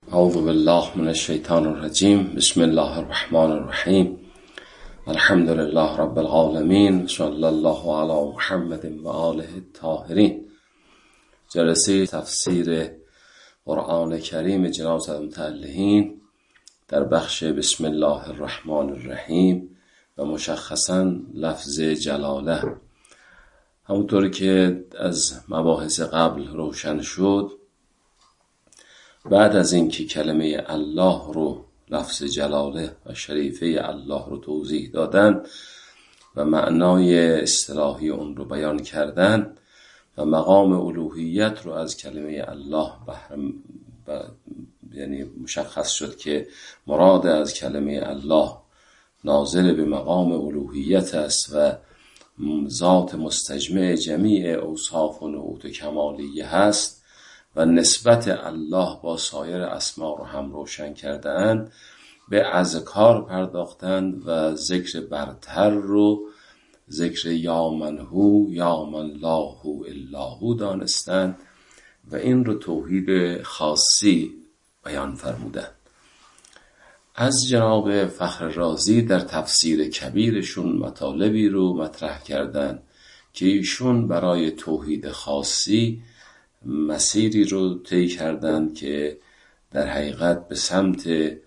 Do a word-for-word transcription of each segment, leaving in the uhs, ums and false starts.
اعوذ بالله من الشیطان الرجیم. بسم الله الرحمن الرحیم. الحمد لله رب العالمین. صلی الله علی محمد و آله الطاهرین. جلسه تفسیر قرآن کریم جناب متعلقین در بخش بسم الله الرحمن الرحیم و مشخصا لفظ جلاله. همونطور که از مباحث قبل روشن شد، بعد از اینکه کلمه الله رو، لفظ جلاله و شریفه الله رو توضیح دادن و معنای اصطلاحی اون رو بیان کردن و مقام الوهیت رو از کلمه الله بحرم ب... یعنی مشخص شد که مراد از کلمه الله ناظر به مقام الوهیت است و ذات مستجمع جمیع اوصاف و نعوت کمالیه هست و نسبت الله با سایر اسما رو هم روشن کردند، به اذکار پرداختند و ذکر برتر رو ذکر یا من هو یا من لا هو الا هو دانستند و این رو توحید خاصی بیان فرمودند. از جناب فخر رازی در تفسیر کبیرشون مطالبی رو مطرح کردند که ایشون برای توحید خاصی مسیری رو طی کردند که در حقیقت به سمت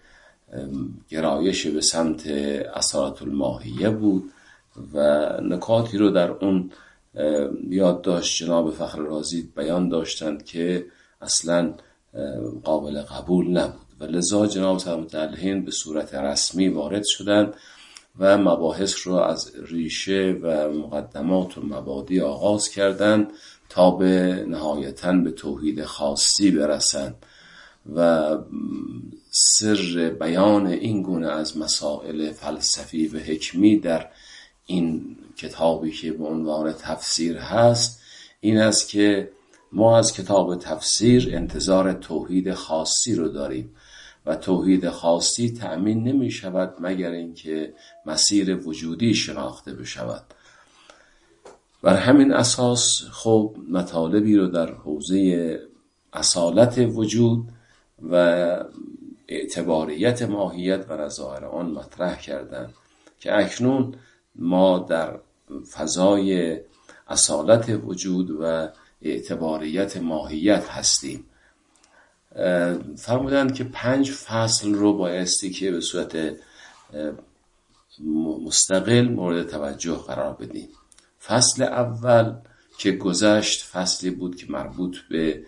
گرایش به سمت اصالت الماهیه بود و نکاتی رو در اون یادداشت جناب فخر رازی بیان داشتند که اصلا قابل قبول نبود و لذا جناب متعلقین به صورت رسمی وارد شدند و مباحث رو از ریشه و مقدمات و مبادی آغاز کردند تا به نهایتاً به توحید خاصی برسند و سر بیان این گونه از مسائل فلسفی و حکمی در این کتابی که به عنوان تفسیر هست این است که ما از کتاب تفسیر انتظار توحید خاصی رو داریم و توحید خاصی تأمین نمی شود مگر اینکه مسیر وجودی شناخته بشود. بر همین اساس خب مطالبی رو در حوزه اصالت وجود و اعتباریت ماهیت و نظائر آن مطرح کردند که اکنون ما در فضای اصالت وجود و اعتباریت ماهیت هستیم. فرمودند که پنج فصل رو بایستی که به صورت مستقل مورد توجه قرار بدیم. فصل اول که گذشت فصلی بود که مربوط به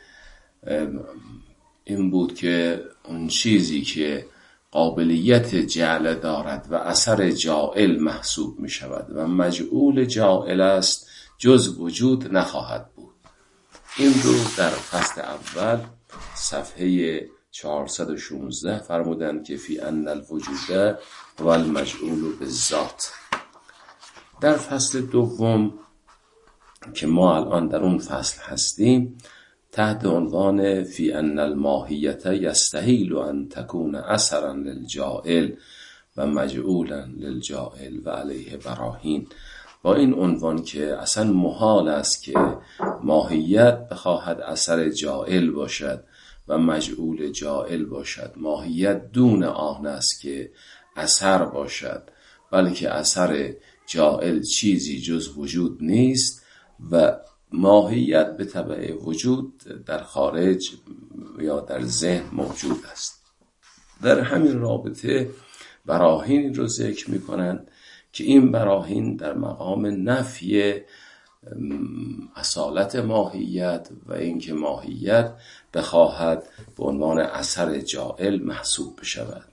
این بود که اون چیزی که قابلیت جعل دارد و اثر جاعل محسوب می شود و مجعول جاعل است جز وجود نخواهد بود. این رو در فصل اول صفحه چهارصد و شانزده فرمودند که فی ان الوجود و المجعول بالذات. در فصل دوم که ما الان در اون فصل هستیم تحت عنوان فی ان الماهیت یستحیل ان تکون اثرا للجاعل و مجعولا للجاعل و علیه براهین، با این عنوان که اصلا محال است که ماهیت بخواهد اثر جاعل باشد و مجعول جاعل باشد. ماهیت دون آن است که اثر باشد، بلکه اثر جاعل چیزی جز وجود نیست و ماهیت به تبع وجود در خارج یا در ذهن موجود است. در همین رابطه براهین رو ذکر می کنند که این براهین در مقام نفی اصالت ماهیت و اینکه ماهیت بخواهد به عنوان اثر جاعل محسوب بشود.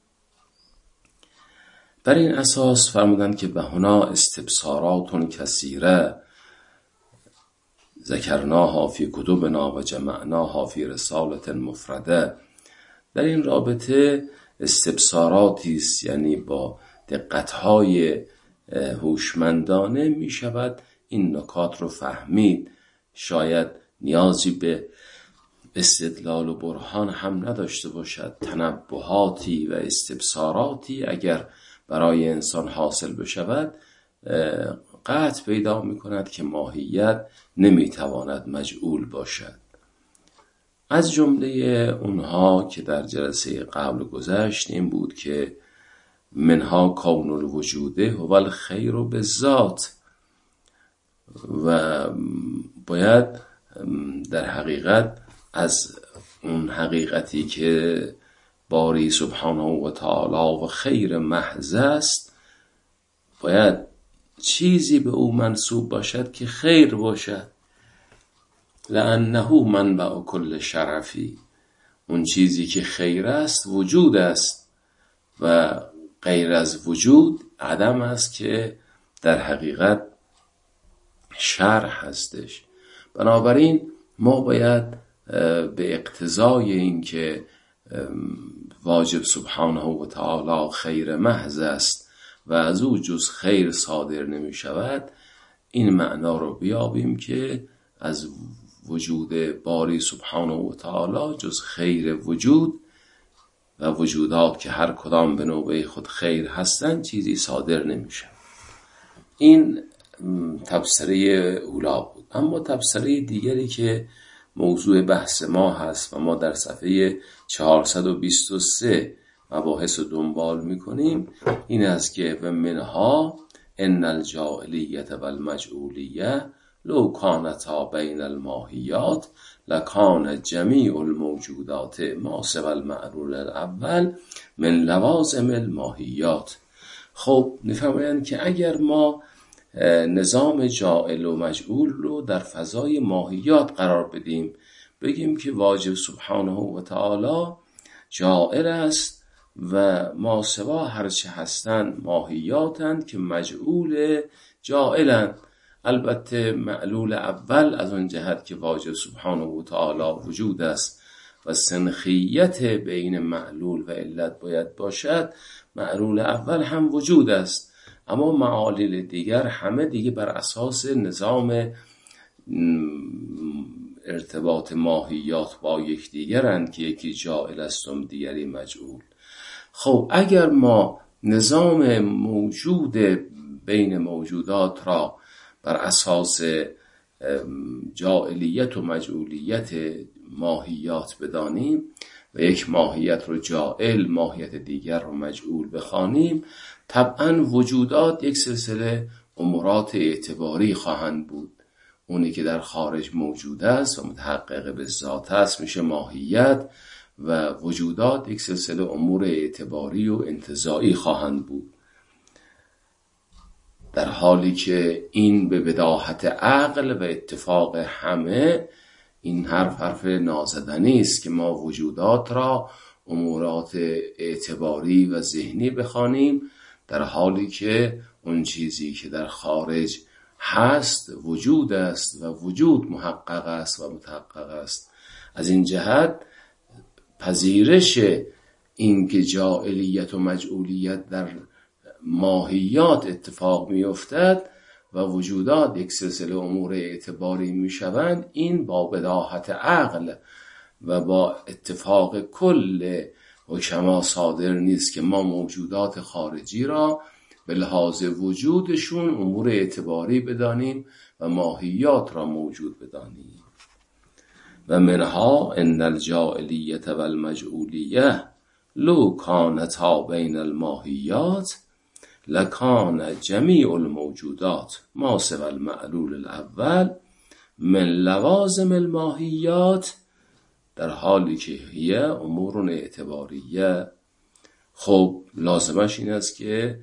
بر این اساس فرمودند که به هنا استبصارات کثیره ذکرناها فی کتبنا و جمعناها فی رسالة مفرده. در این رابطه استبصاراتی است، یعنی با دقت‌های هوشمندانه می شود این نکات رو فهمید. شاید نیازی به استدلال و برهان هم نداشته باشد. تنبهاتی و استبصاراتی اگر برای انسان حاصل بشود قطع پیدا می کند که ماهیت نمی تواند مجعول باشد. از جمله اونها که در جلسه قبل گذشت این بود که منها کون الوجوده هو الخیر بالذات، و باید در حقیقت از اون حقیقتی که باری سبحانه و تعالی و خیر محض است باید چیزی به او منسوب باشد که خیر باشد. لأنه منبع کل شرفی، اون چیزی که خیر است وجود است و غیر از وجود عدم است که در حقیقت شر هستش. بنابراین ما باید به اقتضای این که واجب سبحانه و تعالی خیر محض است و از او جز خیر صادر نمی شود، این معنا رو بیابیم که از وجود باری سبحانه و تعالی جز خیر وجود و وجودات که هر کدام به نوبه خود خیر هستند چیزی صادر نمی شود. این تبصره اولا بود. اما تبصره دیگری که موضوع بحث ما هست و ما در صفحه چهارصد و بیست و سه مباحث رو دنبال میکنیم این است که و منها ان الجاهلیت و المجعولیه لو کانتا بین الماهیات لکان جمیع الموجودات ما سوى المعلول الاول من لوازم الماهیات. خب میفهمند که اگر ما نظام جاعل و مجعول رو در فضای ماهیات قرار بدیم، بگیم که واجب سبحانه و تعالی جاعل است و ما سوا هرچه هستند ماهیاتند که مجعول جاعلند. البته معلول اول از اون جهت که واجب سبحانه و تعالی وجود است و سنخیت بین معلول و علت باید باشد، معلول اول هم وجود است، اما معالل دیگر همه دیگه بر اساس نظام ارتباط ماهیات با یکدیگرند که یکی جاعل است و دیگری مجعول. خب اگر ما نظام موجود بین موجودات را بر اساس جاعلیت و مجعولیت ماهیات بدانیم و یک ماهیت رو جاعل ماهیت دیگر رو مجعول بخوانیم، طبعا وجودات یک سلسله امورات اعتباری خواهند بود. اونی که در خارج موجود است و متحقق به ذات است میشه ماهیت و وجودات یک سلسله امور اعتباری و انتزاعی خواهند بود، در حالی که این به بداهت عقل و اتفاق همه این حرف حرف نازدنی است که ما وجودات را امورات اعتباری و ذهنی بخوانیم، در حالی که اون چیزی که در خارج هست وجود است و وجود محقق است و متحقق است. از این جهت پذیرش این که جاعلیت و مجعولیت در ماهیات اتفاق می افتد و وجودات یک سلسله امور اعتباری می شوند، این با بداهت عقل و با اتفاق کل حکما صادر نیست که ما موجودات خارجی را به لحاظ وجودشون امور اعتباری بدانیم و ماهیات را موجود بدانیم. و منها ان الجاعلیت و المجعولیه لو کانتا بین الماهیات لکان جمیع الموجودات ما سوى المعلول الاول من لوازم الماهیات، در حالی که هی امور اعتباریه. خب لازمش این است که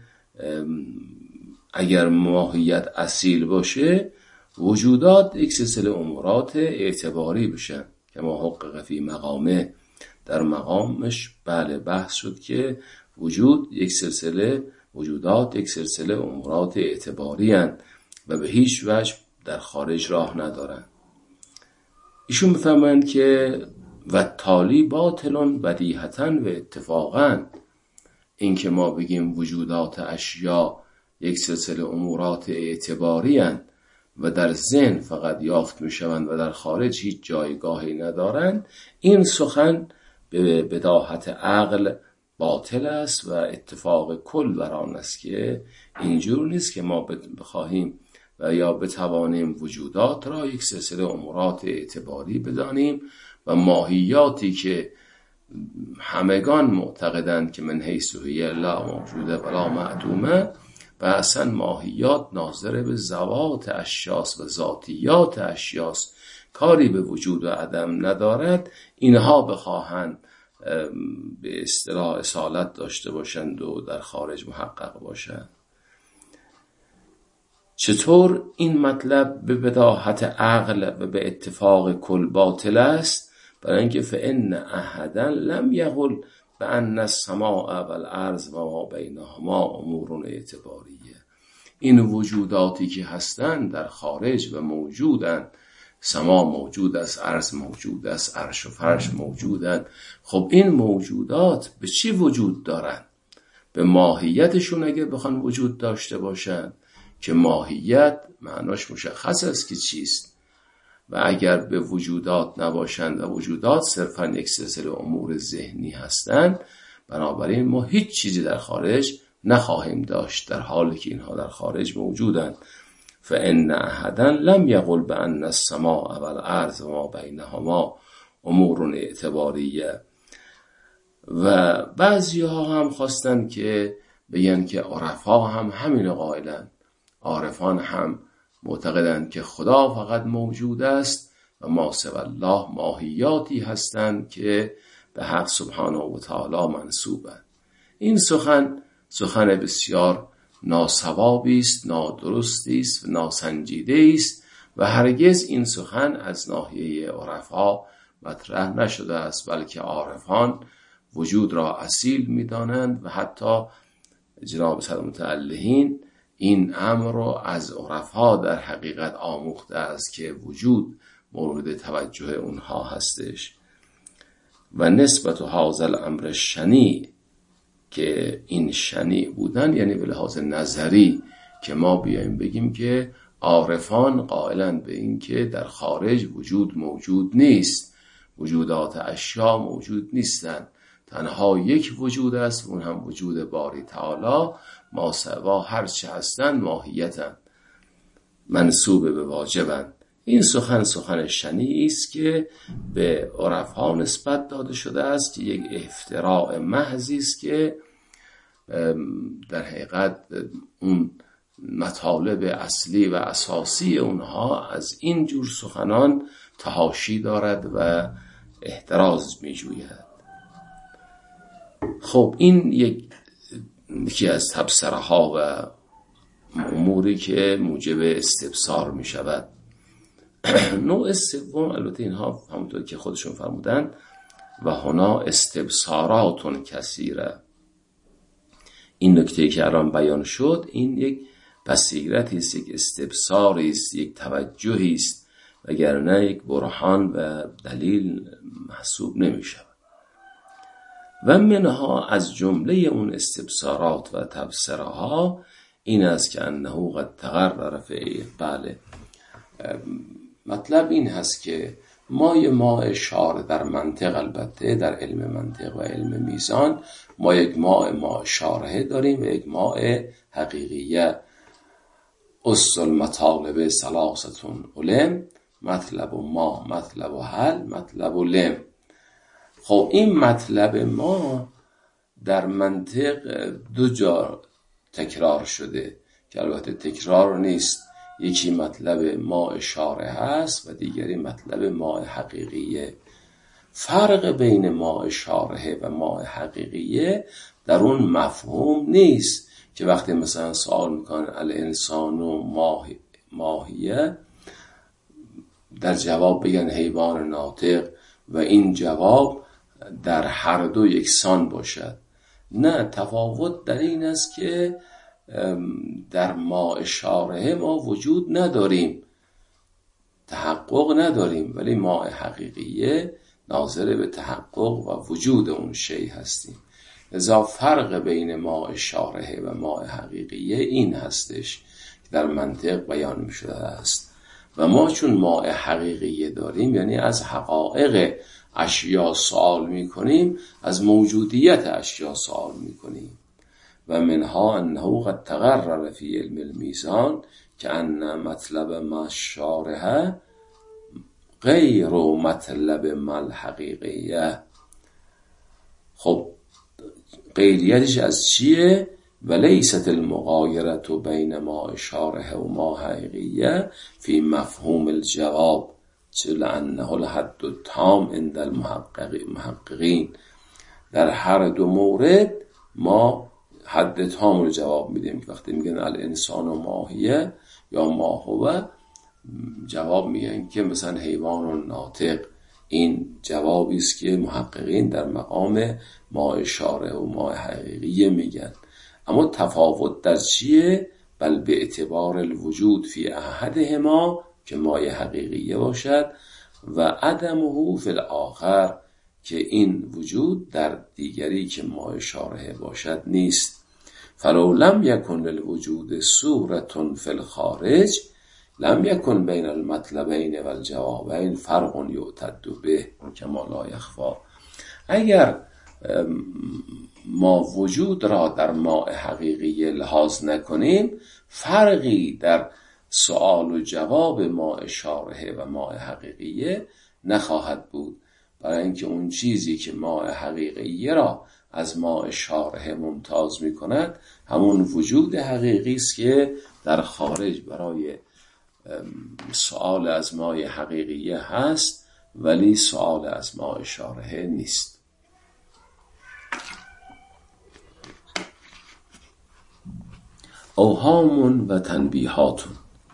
اگر ماهیت اصیل باشه وجودات یک سلسله امورات اعتباری بشن که ما حقق فی مقامه، در مقامش بله بحث شد که وجود یک سلسله وجودات یک سلسله امورات اعتباری هستند و به هیچ وجه در خارج راه ندارند. ایشون میفهمند که و تالی باطلون بدیهتاً و اتفاقاً، این که ما بگیم وجودات اشیا یک سلسله امورات اعتباری هستند و در ذهن فقط یافت میشوند و در خارج هیچ جایگاهی ندارند، این سخن به بداهت عقل باطل است و اتفاق کل بر آن است که اینجور نیست که ما بخواهیم و یا بتوانیم وجودات را یک سلسله امورات اعتباری بدانیم و ماهیاتی که همگان معتقدند که من حیث هی لا موجوده ولا معدومه و اصلا ماهیات ناظر به ذوات اشیاس و ذاتیات اشیاس، کاری به وجود و عدم ندارد، اینها بخواهند به اصطلاح اصالت داشته باشند و در خارج محقق باشند. چطور این مطلب به بداهت عقل و به اتفاق کل باطل است؟ برای اینکه فإن احدا لم یقل بأن السماء والارض و ما بینهما امور اعتباریه. این وجوداتی که هستند در خارج و موجودند، سما موجود است، عرض موجود است، عرش و فرش موجودند. خب این موجودات به چی وجود دارند؟ به ماهیتشون اگر بخوان وجود داشته باشند که ماهیت معناش مشخص است که چیست، و اگر به وجودات نباشند و وجودات صرفا یک سلسله امور ذهنی هستند، بنابراین ما هیچ چیزی در خارج نخواهیم داشت در حالی که اینها در خارج موجودند. فإن احدا لم یقل بأن السماء والارض و ما بینهما امور اعتباریه. و بعضی ها هم خواستن که بگن که عرفا هم همین قائلن، عارفان هم معتقدند که خدا فقط موجود است و ما سوی الله ماهیاتی هستند که به حق سبحانه و تعالی منسوبند. این سخن سخن بسیار ناصوابی است، نادرستی است و ناسنجیده است و هرگز این سخن از ناحیه عرفا مطرح نشده است، بلکه عارفان وجود را اصیل می‌دانند و حتی جناب صدر متعلهین این امر را از عرفا در حقیقت آموخته است که وجود مورد توجه اونها هستش. و نسبت هذا الامر شنیع، که این شنیع بودن یعنی به لحاظ نظری که ما بیایم بگیم که عارفان قائلند به این که در خارج وجود موجود نیست، وجودات اشیا موجود نیستند، تنها یک وجود است و اون هم وجود باری تعالی، ما سوا هر چه هستند ماهیتند، منسوب به واجبند. این سخن سخن شنیعی است که به عرفا نسبت داده شده است که یک افتراء محضی است که در حقیقت اون مطالب اصلی و اساسی اونها از این جور سخنان تحاشی دارد و احتراز می جوید. خب این یک یکی از تبصره ها و اموری که موجب استبصار می شود. نوع سوم، البته اینها همونطور که خودشون فرمودن و هنا استبصاراتون کثیره، این نکته که الان بیان شد این یک بصیرتی است، یک استبصاری است، یک توجهی است، وگرنه یک برهان و دلیل محسوب نمی شود. و منها از جمله اون استبصارات و تبصره ها این است که انه قد تقرر فی، بله مطلب این هست که ما یه ماء اشاره در منطق، البته در علم منطق و علم میزان ما یک ماء ماء اشاره داریم و یک ماء حقیقیه. اصل مطالب ثلاثتون علم، مطلب و ما، مطلب و حل، مطلب و لم. خب این مطلب ما در منطق دو جا تکرار شده که البته تکرار نیست، یکی مطلب ما اشاره هست و دیگری مطلب ما حقیقیه. فرق بین ما اشاره و ما حقیقیه در اون مفهوم نیست که وقتی مثلا سوال میکنن الانسان و ماهی ماهیه در جواب بگن حیوان ناطق و این جواب در هر دو یکسان باشد. نه، تفاوت در این است که در ما اشاره ما وجود نداریم، تحقق نداریم، ولی ما حقیقیه ناظر به تحقق و وجود اون شی هستیم. لذا فرق بین ما اشاره و ما حقیقیه این هستش که در منطق بیان می شده است. و ما چون ما حقیقیه داریم، یعنی از حقایق اشیا سوال می کنیم، از موجودیت اشیا سوال می کنیم. و منها انه قد تقرر فی علم المیزان که ان مطلب ما اشاره غیر مطلب مل حقیقیه. خب غیریتش از چیه؟ ولیست المغایرة بین ما اشاره و ما حقیقیه فی مفهوم الجواب لانه الحد التام عند المحققین. در هر دو مورد ما حد تام رو جواب میدیم که وقتی میگن الانسان و ماهیه یا ما هو، جواب میگن که مثلا حیوان و ناطق. این جوابی است که محققین در مقام ما اشاره و ما حقیقیه میگن. اما تفاوت در چیه؟ بل به اعتبار الوجود فی احدهما که مای حقیقیه باشد و عدمه فی الاخر که این وجود در دیگری که ما اشاره باشد نیست. فلو لم یکن للوجود صورة فی الخارج لم یکن بین المطلبین و الجوابین فرق یعتد به کما لا یخفی. اگر ما وجود را در ما حقیقی لحاظ نکنیم، فرقی در سوال و جواب ما اشاره و ما حقیقیه نخواهد بود، برای اینکه اون چیزی که ما حقیقیه را از ما اشاره ممتاز می کند همون وجود حقیقی است که در خارج برای سوال از ما حقیقیه هست ولی سوال از ما اشاره نیست. اوهام و تنبیهات.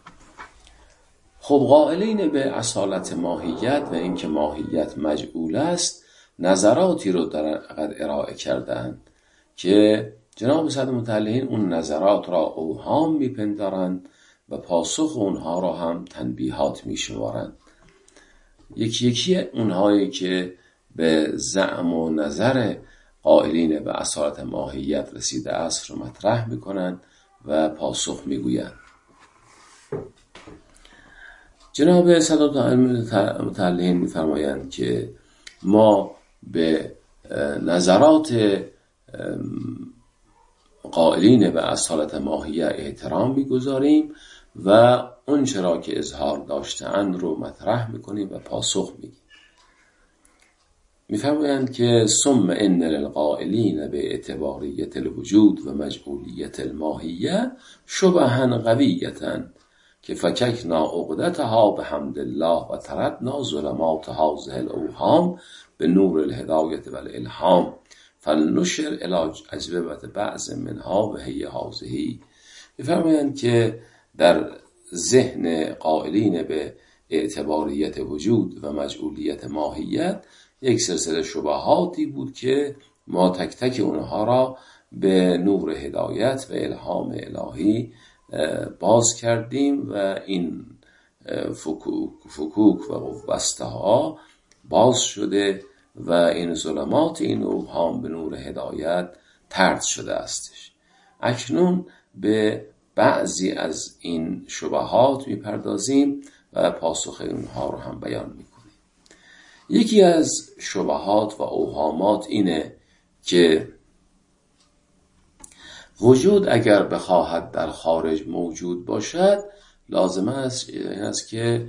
خب قائلین به اصالت ماهیت و اینکه ماهیت مجعول است نظراتی رو در ارائه کردند که جناب صدر متعلقین اون نظرات را اوهام میپندارند و پاسخ اونها را هم تنبیهات میشمارند. یکی یکی اونهایی که به زعم و نظر قائلین به اصالت ماهیت رسیده است رو مطرح میکنند و پاسخ میگویند. جناب صدر متعلقین میفرمایند که ما به نظرات قائلین به اصالت ماهیت احترام میگذاریم و اون چرا که اظهار داشتند رو مطرح میکنیم و پاسخ میگیم. میفرمایند که ثم ان للقائلین به اعتباریت الوجود و مجعولیت الماهیه شبها قویة که فککنا عقدتها بحمد الله و تردنا ظلمات هذه الاوهام به نور الهدایت و الالهام فلنشر الی اجوبة بعض منها و هی هذه. میفرمایند که در ذهن قائلین به اعتباریت وجود و مجعولیت ماهیت یک سلسله شبهاتی بود که ما تک تک اونها را به نور هدایت و الهام الهی باز کردیم و این فکوک, فکوک و بسته ها باز شده و این ظلمات این اوهام به نور هدایت طرد شده استش. اکنون به بعضی از این شبهات میپردازیم و پاسخ اونها رو هم بیان میکنیم. یکی از شبهات و اوهامات اینه که وجود اگر بخواهد در خارج موجود باشد لازم است این است که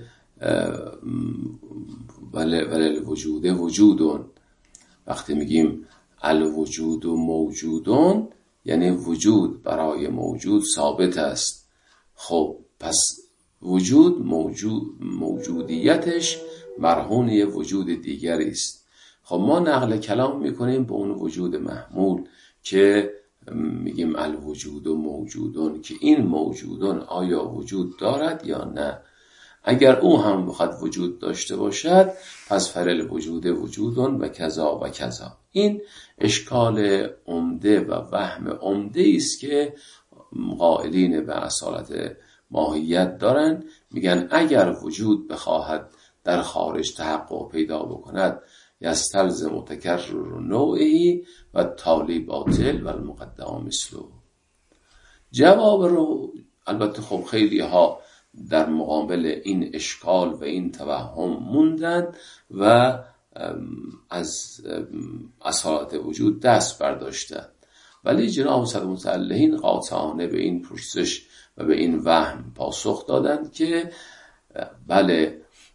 ولی ولی وجود وجودون، وقتی میگیم الوجود و موجودون یعنی وجود برای موجود ثابت است. خب پس وجود موجود موجودیتش مرهون یه وجود دیگری است. خب ما نقل کلام میکنیم به اون وجود محمول که میگیم الوجود و موجودون، که این موجودون آیا وجود دارد یا نه. اگر او هم بخواد وجود داشته باشد پس فرل وجود وجودون و کذا و کذا. این اشکال عمده و وهم عمده است که قائلین به اصالت ماهیت دارن. میگن اگر وجود بخواهد در خارج تحقق پیدا بکند یستلزم تکرر نوعی و تالی باطل و المقدم مثله. جواب رو البته خب خیلی ها در مقابل این اشکال و این توهم موندن و از اصالت وجود دست برداشتن، ولی جناب صدر متعلقین قاطعانه به این پرسش و به این وهم پاسخ دادند که بله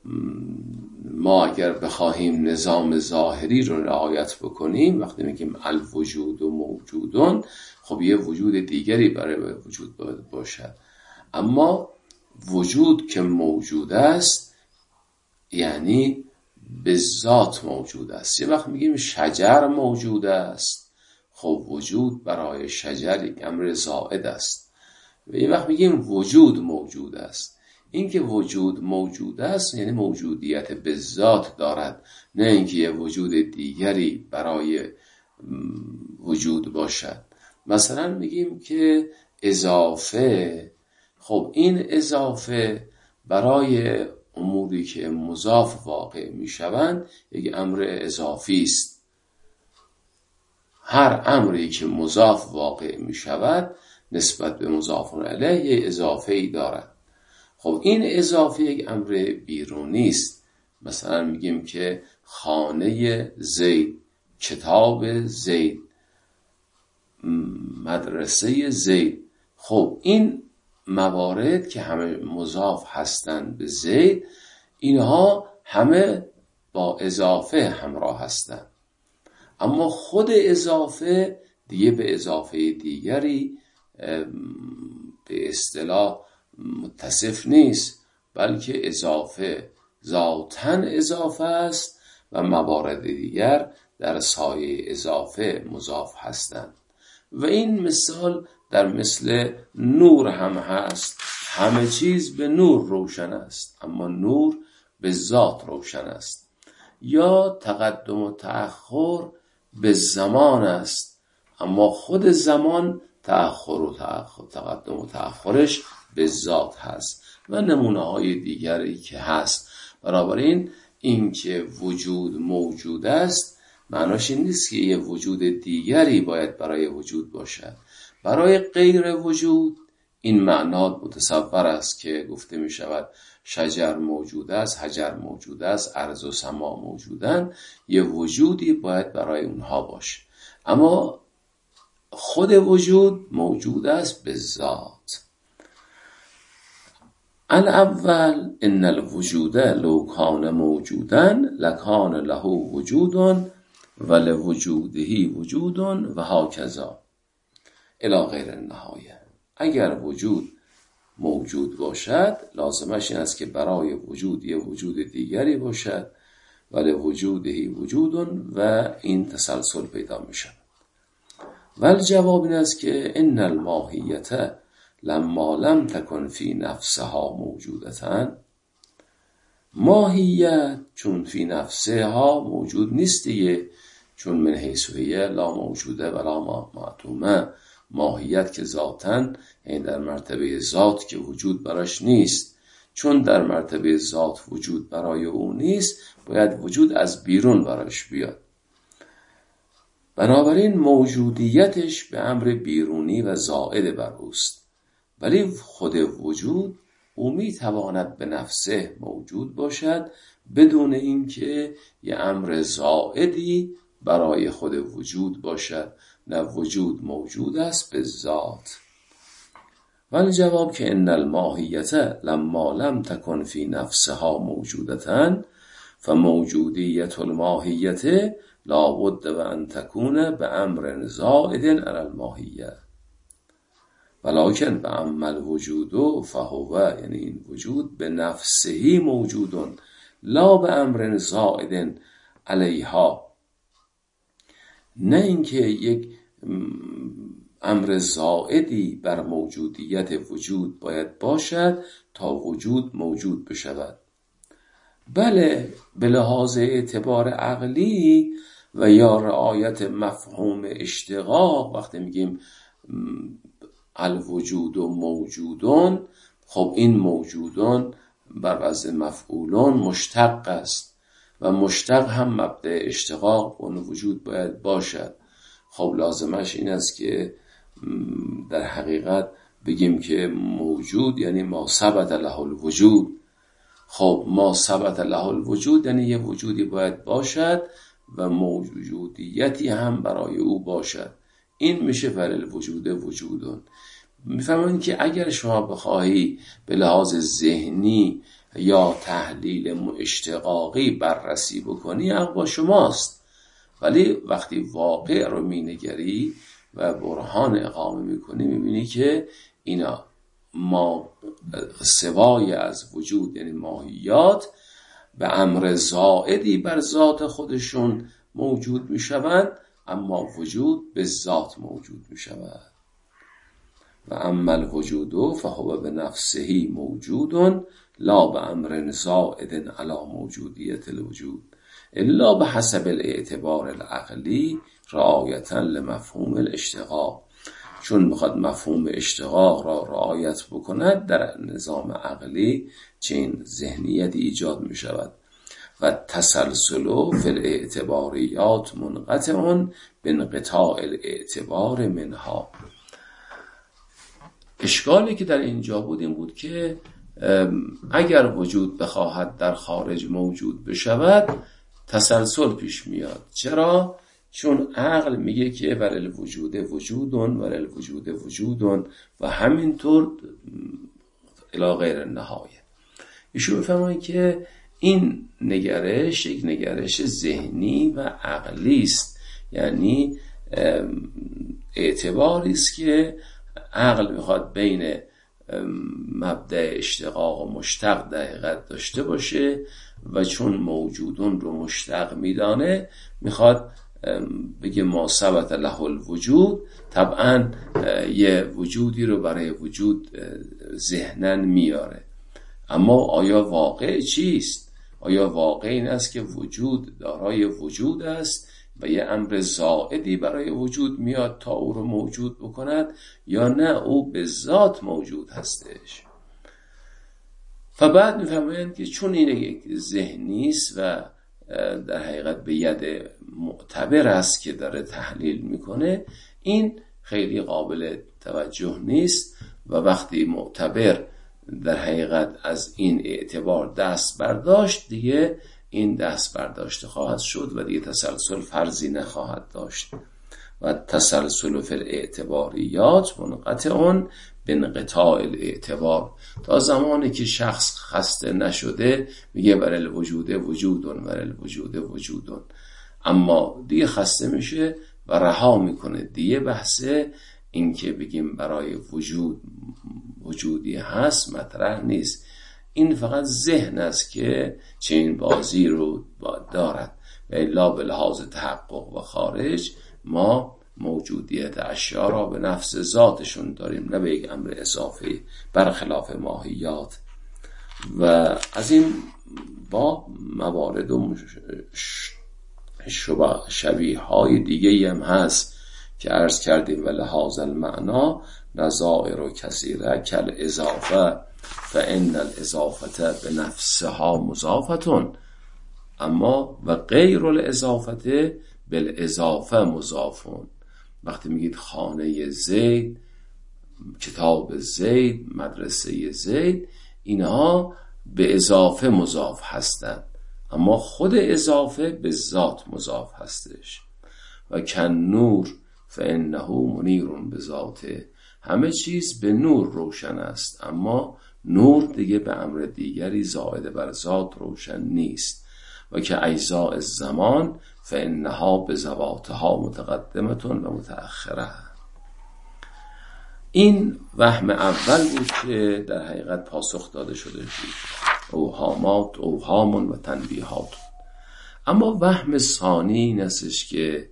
ما اگر بخواهیم نظام ظاهری رو رعایت بکنیم، وقتی میگیم الوجود و موجودون، خب یه وجود دیگری برای وجود باشد. اما وجود که موجود است یعنی به ذات موجود است. یه وقت میگیم شجر موجود است، خب وجود برای شجر یک امر زائد است. و یه وقت میگیم وجود موجود است. این که وجود موجود است یعنی موجودیت به ذات دارد، نه اینکه یه وجود دیگری برای وجود باشد. مثلا میگیم که اضافه، خب این اضافه برای اموری که مضاف واقع میشوند یک امر اضافی است. هر امری که مضاف واقع میشود نسبت به مضاف الیه یه اضافه ای دارد. خب این اضافه یک امر بیرونی است. مثلا میگیم که خانه زید، کتاب زید، مدرسه زید. خب این موارد که همه مضاف هستند به زید، اینها همه با اضافه همراه هستند. اما خود اضافه دیگه به اضافه دیگری به اصطلاح متصف نیست، بلکه اضافه ذاتاً اضافه است و موارد دیگر در سایه اضافه مضاف هستند. و این مثال در مثل نور هم هست. همه چیز به نور روشن است، اما نور به ذات روشن است. یا تقدم و تأخر به زمان است، اما خود زمان تأخر و تأخر تقدم و تأخرش به ذات هست و نمونه های دیگری که هست. بنابراین این که وجود موجود است معناش این نیست که یه وجود دیگری باید برای وجود باشد. برای غیر وجود این معنا متصور است که گفته می شود شجر موجود است، حجر موجود است، ارض و سما موجودن، یه وجودی باید برای اونها باشه. اما خود وجود موجود است به ذات. الاول ان الوجود لو کان موجودا لکان له وجود و لوجوده وجود و هاکذا الی غیر النهایه. اگر وجود موجود باشد لازمش این است که برای وجود یه وجود دیگری باشد و لوجوده وجود و این تسلسل پیدا می شود. ولی جواب این است که ان الماهیت لما لم تکن فی نفسها موجودتن، ماهیت چون فی نفسها موجود نیست دیگه، چون من حیث هی لا موجوده ولا معدومه. ماهیت که ذاتاً یعنی در مرتبه ذات که وجود براش نیست، چون در مرتبه ذات وجود برای او نیست باید وجود از بیرون براش بیاد. بنابراین موجودیتش به امر بیرونی و زائد بر اوست. ولی خود وجود او میتواند به نفسه موجود باشد بدون اینکه یه امر زائدی برای خود وجود باشد. نه، وجود موجود است به ذات. ولی جواب که ان الماهیت لما لم تکن فی نفسها موجودتن فموجودیت الماهیت لابد و ان تکون به امر زائد علی الماهیه ولکن به عمل وجود فهو، یعنی این وجود به نفسهی موجودون لا به امر زائد علیها. نه اینکه یک امر زائدی بر موجودیت وجود باید باشد تا وجود موجود بشود. بله، به لحاظ اعتبار عقلی و یا رعایت مفهوم اشتقاق وقتی میگیم الوجود و موجودون، خب این موجودون بر وزن مفعولون مشتق است و مشتق هم مبدأ اشتقاق اون وجود باید باشد. خب لازمش این است که در حقیقت بگیم که موجود یعنی ما ثبت له الوجود. خب ما ثبت له الوجود یعنی یه وجودی باید باشد و موجودیتی هم برای او باشد. این میشه فلالوجود وجودون. میفهمون که اگر شما بخواهی به لحاظ ذهنی یا تحلیل اشتقاقی بررسی بکنی حق با شماست، ولی وقتی واقع رو مینگری و برهان اقامه میکنی میبینی که اینا ما سوای از وجود یعنی ماهیات به امر زائدی بر ذات خودشون موجود میشوند، اما وجود به ذات موجود میشود. و اما الوجود فهو به نفسه موجود لا به امر زائد علی موجودیت الوجود الا به حسب الاعتبار العقلی رعایتا لمفهوم الاشتقاق. چون میخواد مفهوم اشتقاق را رعایت بکند در نظام عقلی چنین ذهنیتی ایجاد میشود. و تسلسل فی الاعتباریات منقطع بانقطاع الاعتبار منها. اشکالی که در اینجا بود این بود که اگر وجود بخواهد در خارج موجود بشود تسلسل پیش میاد. چرا؟ چون عقل میگه که ور الوجود وجودون ور الوجود وجودون و همینطور الی غیر نهایه. ایشون میفهمن که این نگرش یک نگرش ذهنی و عقلی است، یعنی اعتباری است که عقل میخواد بین مبدأ اشتقاق و مشتق دقیقت داشته باشه و چون موجودون رو مشتق میدانه میخواد بگه ما ثبت له الوجود، طبعا یه وجودی رو برای وجود ذهنن میاره. اما آیا واقع چیست؟ آیا واقع این است که وجود دارای وجود است و یه امر زائدی برای وجود میاد تا او رو موجود بکند، یا نه او به ذات موجود هستش؟ فبعد میفهمند که چون این یک ذهنی است و در حقیقت به ید معتبر است که داره تحلیل میکنه، این خیلی قابل توجه نیست و وقتی معتبر در حقیقت از این اعتبار دست برداشت دیگه این دست برداشته خواهد شد و دیگه تسلسل فرضی نخواهد داشت. و تسلسل فی الاعتباریات منقطع بانقطاع الاعتبار. تا زمانی که شخص خسته نشده میگه بر الوجود وجودون بر الوجود وجودون، اما دیگه خسته میشه و رها میکنه دیگه بحث این که بگیم برای وجود وجودی هست مطرح نیست. این فقط ذهن است که چنین بازی رو دارد و الا به لحاظ تحقق و خارج ما موجودیت اشیا را به نفس ذاتشون داریم، نه به یک امر اضافی برخلاف ماهیات. و از این با موارد و شبیه های دیگه هم هست که عرض کردیم و لحاظ المعنا نظائر و کثیره کل اضافه فان الاضافه به نفسها مضافتون، اما و غیر الاضافه بالاضافه مضافون. وقتی میگید خانه زید، کتاب زید، مدرسه زید، اینها به اضافه مضاف هستند، اما خود اضافه به ذات مضاف هستش. و کن نور فانه منیر بذاته، همه چیز به نور روشن است، اما نور دیگه به امر دیگری زائد بر ذات روشن نیست. و که اجزاء الزمان فانها به ذواتها متقدمتون و متأخره. این وهم اول بود که در حقیقت پاسخ داده شده بود، اوهامات اوهامون و تنبیهات. اما وهم ثانی این استش که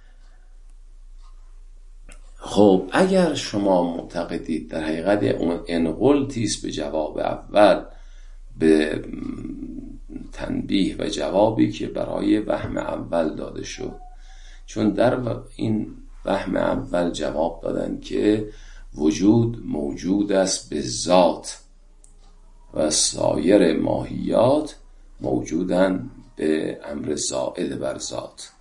خب اگر شما معتقدید در حقیقت اون انقلتیست به جواب اول، به تنبیه و جوابی که برای وهم اول داده شد، چون در این وهم اول جواب دادن که وجود موجود است به ذات و سایر ماهیات موجودن به امر زائد بر ذات.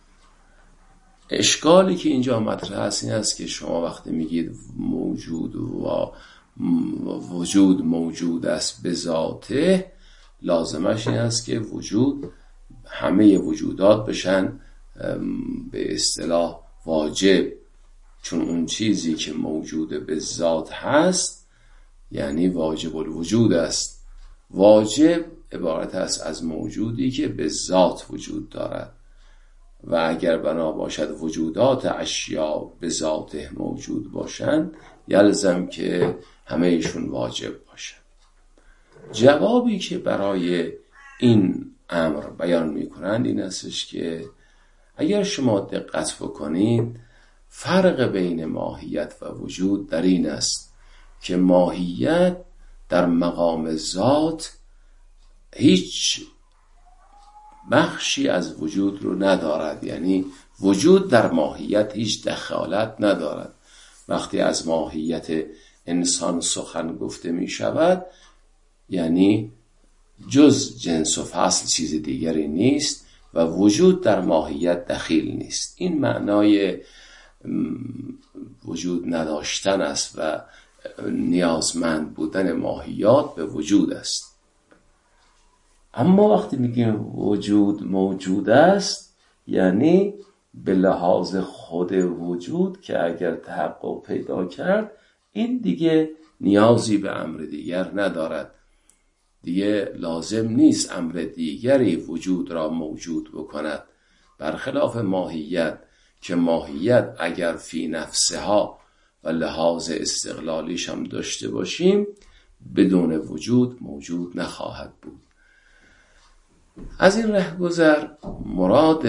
اشکالی که اینجا مطرح است این است که شما وقتی میگید موجود و وجود موجود است به ذاته، لازمش این است که وجود همه وجودات بشن به اصطلاح واجب، چون اون چیزی که موجود به ذات هست یعنی واجب الوجود است واجب عبارت است از موجودی که به ذات وجود دارد و اگر بنا باشد وجودات اشیا به ذاته موجود باشند یلزم که همه ایشون واجب باشند. جوابی که برای این امر بیان میکنند این استش که اگر شما دقت بکنید فرق بین ماهیت و وجود در این است که ماهیت در مقام ذات هیچ بخشی از وجود رو ندارد، یعنی وجود در ماهیت هیچ دخالت ندارد. وقتی از ماهیت انسان سخن گفته می شود یعنی جز جنس و فصل چیز دیگری نیست و وجود در ماهیت دخیل نیست. این معنای وجود نداشتن است و نیازمند بودن ماهیات به وجود است. اما وقتی میگیم وجود موجود است یعنی به لحاظ خود وجود که اگر تحقق پیدا کرد این دیگه نیازی به امر دیگر ندارد، دیگه لازم نیست امر دیگری وجود را موجود بکند، برخلاف ماهیت که ماهیت اگر فی نفسها و لحاظ استقلالیش هم داشته باشیم بدون وجود موجود نخواهد بود. از این رهگذر مراد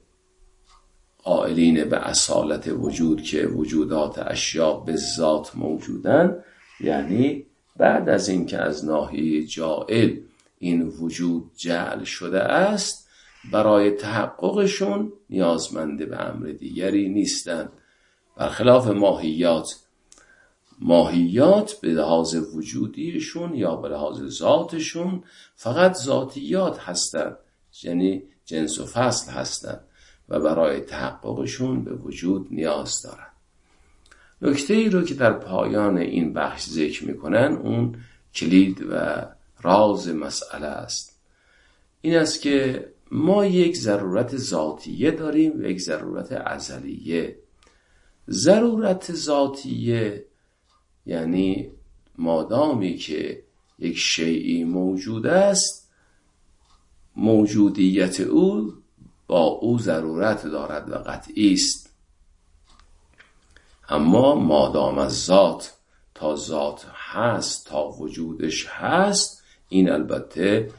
قائلین به اصالت وجود که وجودات اشیا به ذات موجودن یعنی بعد از اینکه از ناحیه جاعل این وجود جعل شده است برای تحققشون نیازمند به امر دیگری نیستند، برخلاف ماهیات. ماهیات به لحاظ وجودیشون یا به لحاظ ذاتشون فقط ذاتیات هستند، یعنی جنس و فصل هستند و برای تحققشون به وجود نیاز دارند. نکته ای رو که در پایان این بخش ذکر میکنن اون کلید و راز مسئله است. این است که ما یک ضرورت ذاتیه داریم و یک ضرورت ازلیه. ضرورت ذاتیه یعنی مادامی که یک شیئی موجود است موجودیت او با او ضرورت دارد و قطعی است. اما مادام از ذات تا ذات هست تا وجودش هست این البته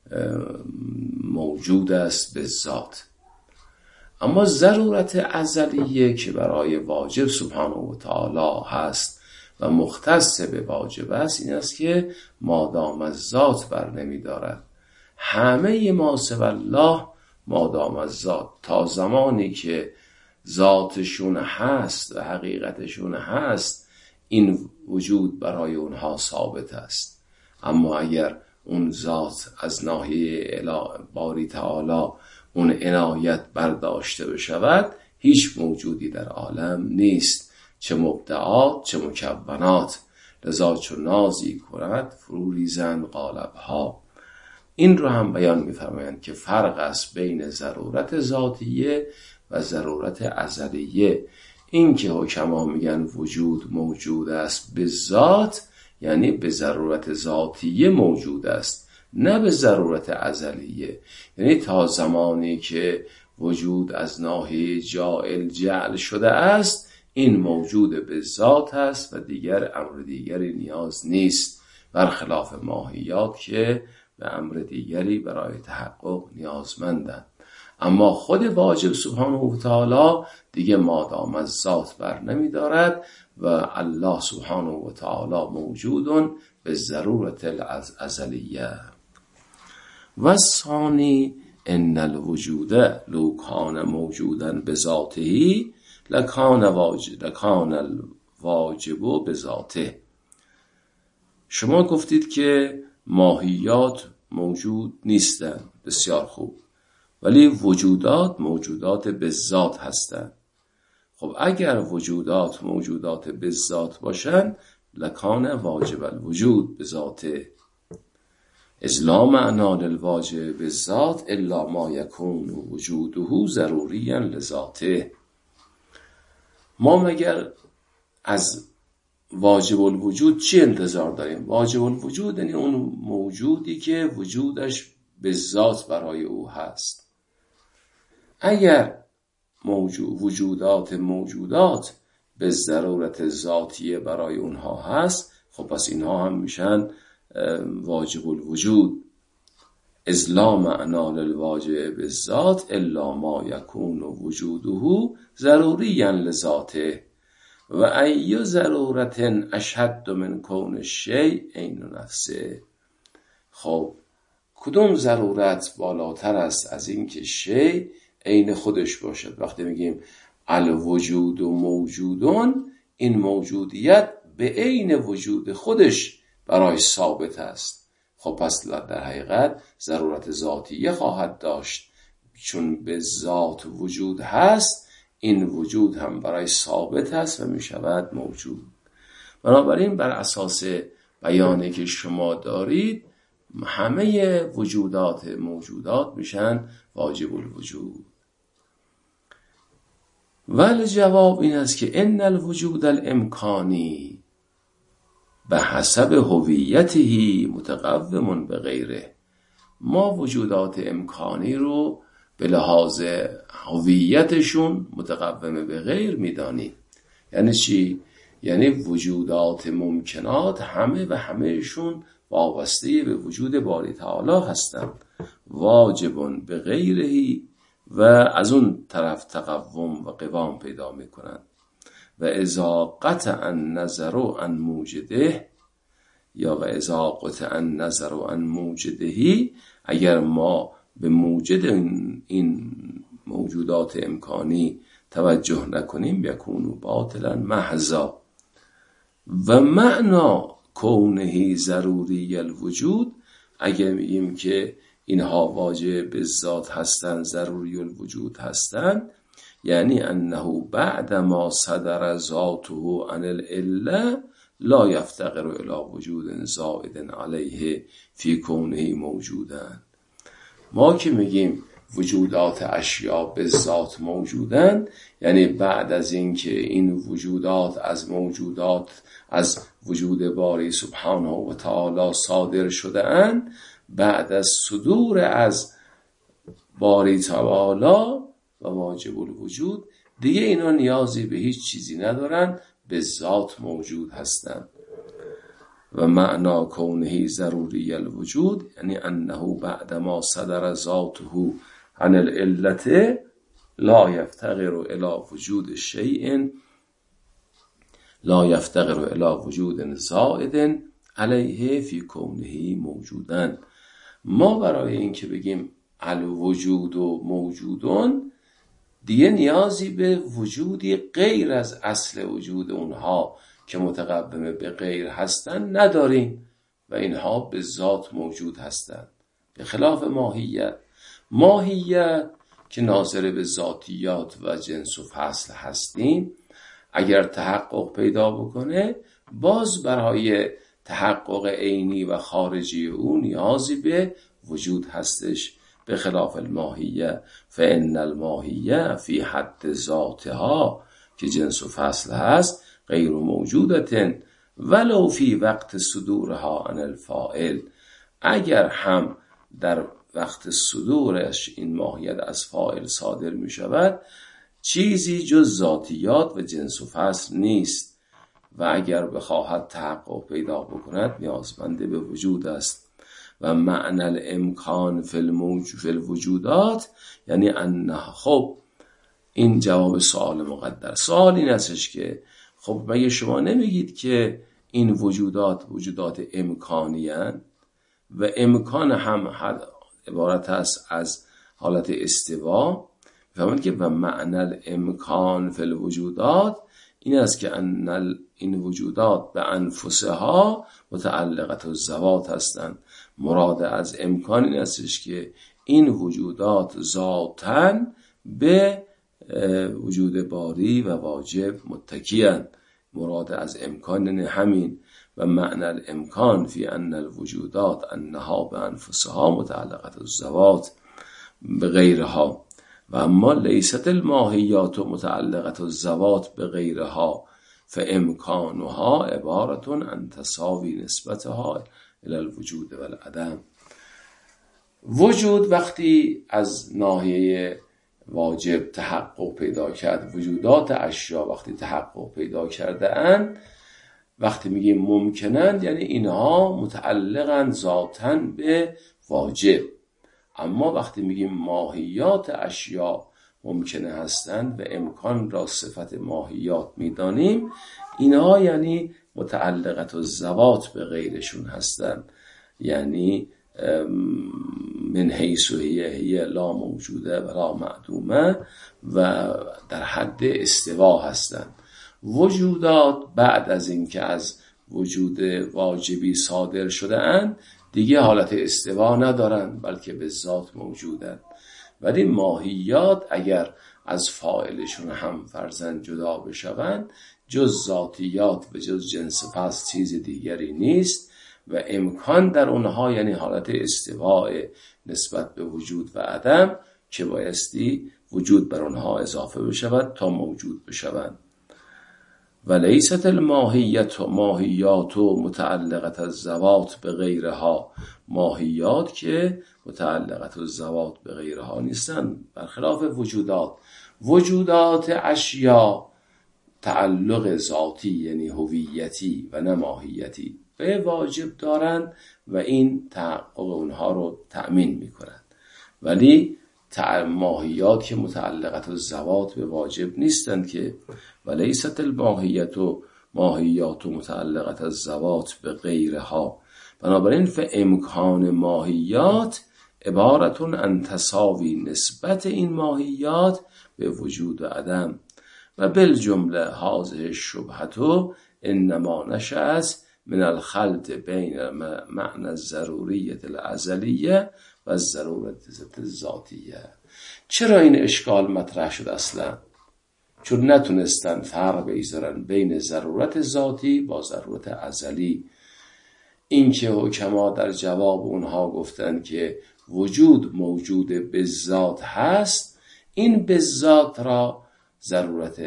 موجود است به ذات. اما ضرورت ازلیه که برای واجب سبحانه و تعالی هست و مختص به واجب است این است که مادام از ذات بر نمی دارد. همه ما سوی الله مادام از ذات تا زمانی که ذاتشون هست و حقیقتشون هست این وجود برای اونها ثابت است. اما اگر اون ذات از ناحیه باری تعالی اون عنایت برداشته بشود هیچ موجودی در عالم نیست، چه مبدعات چه مکونات، لذا چون نازی کند فرو ریزند قالبها. این رو هم بیان می‌فرمایند که فرق است بین ضرورت ذاتیه و ضرورت ازلیه. این که حکما میگن وجود موجود است به ذات یعنی به ضرورت ذاتیه موجود است نه به ضرورت ازلیه، یعنی تا زمانی که وجود از ناحیه جاعل جعل شده است این موجود به ذات است و دیگر امر دیگری نیاز نیست، برخلاف ماهیات که به امر دیگری برای تحقق نیازمندند. اما خود واجب سبحانه و تعالی دیگه مادام از ذات بر نمی دارد و الله سبحانه و تعالی موجودون به ضرورت الازلیه. و ثانی ان الوجود لو کان موجودا بذاته لکان واجب لکان الواجب بذاته. شما گفتید که ماهیات موجود نیستند، بسیار خوب، ولی وجودات موجودات به ذات هستند. خب اگر وجودات موجودات به ذات باشند لکان واجب الوجود به ذاته. اذ لا معنی للواجب بالذات الا ما یکون وجوده ضروریا لذاته. ما مگر از واجب الوجود چی انتظار داریم؟ واجب الوجود یعنی اون موجودی که وجودش به ذات برای او هست. اگر موجود وجودات موجودات به ضرورت ذاتیه برای اونها هست، خب پس اینها هم میشن واجب الوجود. اذ لا معنا للواجب بالذات الا ما یکون وجوده ضروریا لذاته و ای ضرورت اشد من کون الشیء عین نفسه. خب کدوم ضرورت بالاتر است از این که شیء عین خودش باشد؟ وقتی میگیم الوجود و موجودون، این موجودیت به عین وجود خودش برای ثابت است. خب پس در حقیقت ضرورت ذاتیه خواهد داشت، چون به ذات وجود هست، این وجود هم برای ثابت هست و می شود موجود. بنابراین بر اساس بیانی که شما دارید همه وجودات موجودات میشن واجب الوجود. ولی جواب این است که ان الوجود الامکانی به حسب هویته متقوم به غیره. ما وجودات امکانی رو به لحاظ هویتشون متقوم به غیر میدانیم. یعنی چی؟ یعنی وجودات ممکنات همه و همهشون وابسته به وجود باری تعالی هستند، واجبون به غیره، و از اون طرف تقوم و قوام پیدا میکنند. و اذا قطع النظر عن موجده، یا و اذا قطع النظر عن موجده، اگر ما به موجد این موجودات امکانی توجه نکنیم، یکونو باطلا محضا. و معنا کونه ضروری الوجود، اگر میگیم که اینها واجب به ذات هستند، ضروری الوجود هستند، یعنی انه بعد ما صدر ذاته عن العله لا یفتقر الی وجود زائد علیه فی کونه موجودن. ما که میگیم وجودات اشیاء به ذات موجودن، یعنی بعد از اینکه این وجودات از موجودات از وجود باری سبحانه و تعالی صادر شده اند، بعد از صدور از باری تعالی و واجب الوجود، دیگه اینا نیازی به هیچ چیزی ندارن، به ذات موجود هستند. و معنا کونه ضروری الوجود یعنی انه بعد ما صدر ذاته عن العلة لا یفتقر الی وجود شیء لا یفتقر الی وجود زائد علیه فی کونه موجودن. ما برای این که بگیم الوجود و موجودون، دیگه نیازی به وجودی غیر از اصل وجود اونها که متقوم به غیر هستن نداریم و اینها به ذات موجود هستند. به خلاف ماهیت، ماهیت که ناظر به ذاتیات و جنس و فصل هستیم، اگر تحقق پیدا بکنه، باز برای تحقق عینی و خارجی او نیازی به وجود هستش. به خلاف الماهیه، فان الماهیه فی حد ذاتها که جنس و فصل هست غیر موجودتن ولو فی وقت صدورها عن الفاعل. اگر هم در وقت صدورش این ماهیت از فاعل صادر می شود، چیزی جز ذاتیات و جنس و فصل نیست و اگر بخواهد تحقق پیدا بکند نیازمند به وجود است. و معنی الامکان فی الموجود فی الوجودات یعنی انها. خب این جواب سوال مقدر. سوال این استش که خب مگه شما نمیگید که این وجودات وجودات امکانی هستند و امکان هم عبارت است از حالت استوا؟ فهمید که و معنی الامکان فی الوجودات این است که ان این وجودات به انفسها متعلقت الذوات هستند. مراد از امکان این استش که این وجودات ذاتاً به وجود باری و واجب متکیان. مراد از امکان همین. و معنی الامکان فی ان الوجودات انها به انفسها متعلقت الذوات به غیرها و اما لیست الماهیات متعلقت الذوات به غیرها فامکانها عبارة عن تساوی نسبتها الی الوجود و العدم. وجود وقتی از ناحیه واجب تحقق پیدا کرد، وجودات اشیا وقتی تحقق پیدا کرده اند، وقتی میگیم ممکنند یعنی اینها متعلقند ذاتاً به واجب. اما وقتی میگیم ماهیات اشیا ممکنه هستند و امکان را صفت ماهیات میدانیم، اینها یعنی متعلقت الذوات به غیرشون هستند، یعنی من حیث هی هی لا موجوده و لا معدومه و در حد استوا هستند. وجودات بعد از اینکه از وجود واجبی صادر شده اند دیگه حالت استوا ندارند بلکه به ذات موجودند. ولی ماهیات اگر از فاعلشون هم فرزند جدا بشوند جز ذاتیات و جز جنس پس چیز دیگری نیست و امکان در اونها یعنی حالت استواء نسبت به وجود و عدم که بایستی وجود بر اونها اضافه بشود تا موجود بشوند. و لیست الماهیت و ماهیات و متعلقت الذوات به غیرها، ماهیات که متعلقت الذوات به غیرها نیستند، برخلاف وجودات. وجودات اشیا تعلق ذاتی یعنی هویتی و نه ماهیتی به واجب دارند و این تحقق اونها رو تأمین میکنند. ولی ماهیات که متعلقت الذوات به واجب نیستند که و لیست الماهیت و ماهیات و متعلقت الذوات به غیرها. بنابراین فامکان ماهیات عبارتون عن تساوی نسبت این ماهیات به وجود و عدم. و بالجمله هذه الشبهة انما نشأت من الخلط بین معنى الضروریة الازلیه و الضرورة الذاتیه. چرا این اشکال مطرح شد اصلا؟ چون نتونستن فرق بگذارن بین ضرورت ذاتی با ضرورت ازلی. این که حکما در جواب اونها گفتن که وجود موجود به ذات هست، این به ذات را ضرورت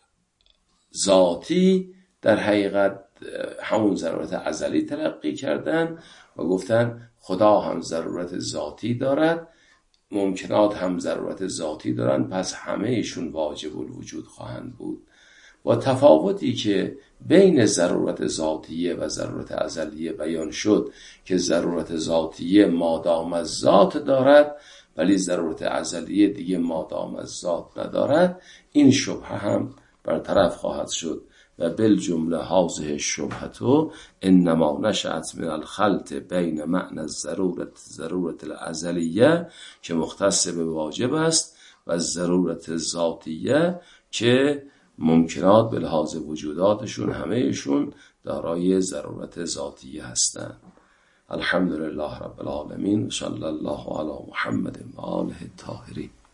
ذاتی در حقیقت همون ضرورت ازلی تلقی کردن و گفتن خدا هم ضرورت ذاتی دارد، ممکنات هم ضرورت ذاتی دارند، پس همه ایشون واجب الوجود خواهند بود. با تفاوتی که بین ضرورت ذاتیه و ضرورت ازلیه بیان شد که ضرورت ذاتیه مادام از ذات دارد ولی ضرورت ازلیه دیگه مادام از ذات ندارد، این شبهه هم برطرف خواهد شد. و بالجمله هذه الشبهة انما نشأت من الخلط بین معنى الضرورة ضرورت الازلیه که مختص به واجب است و ضرورت ذاتیه که ممکنات به لحاظ وجوداتشون همهشون دارای ضرورت ذاتیه هستند. الحمدلله رب العالمین و صلی الله علی محمد و آله الطاهرین.